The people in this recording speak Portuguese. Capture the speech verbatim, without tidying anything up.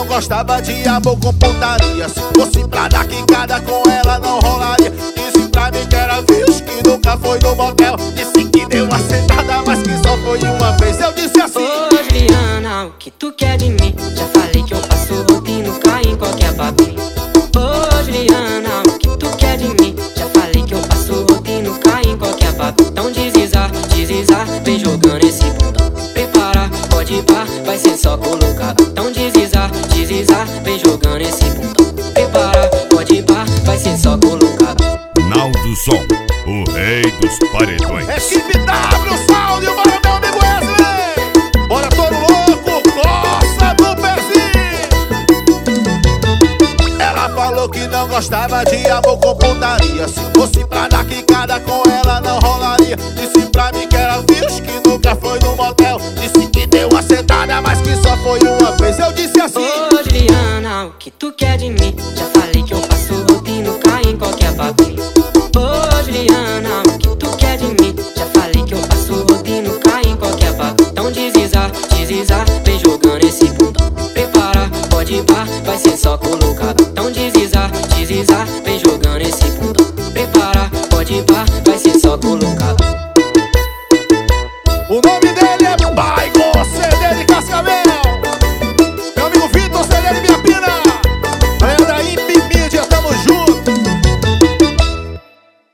não gostava de amor com putaria. Se fosse pra dar quicada com ela não rolaria. Disse pra mim que era virgem, que nunca foi no motel. Disse que deu uma sentada, mas que só foi uma vez. Eu disse assim: ô Juliana, o que tu quer de mim? Já falei que eu passo roupa e não caio em qualquer papinho. Ô Juliana, o que tu quer de mim? Já falei que eu passo roupa e não caio em qualquer papinho. Então deslizar, deslizar, vem jogando esse bundão. Prepara, pode ir pá, vai ser só colocar. Então deslizar, deslizar, vem jogando esse bundão. Prepara, pode ir pá, vai ser só colocar. Naldo Som, o rei dos paredões. Equipe W, salve, bora meu amigo Wesley. Bora todo louco, coça do pezinho. Ela falou que não gostava de amor com putaria. Se fosse pra dar quicada com ela não rolaria. Disse pra mim que era virgem, que nunca foi no motel. Disse que deu uma sentada, mas que só foi uma vez. Eu disse assim: ô Juliana, o que tu quer de mim? Já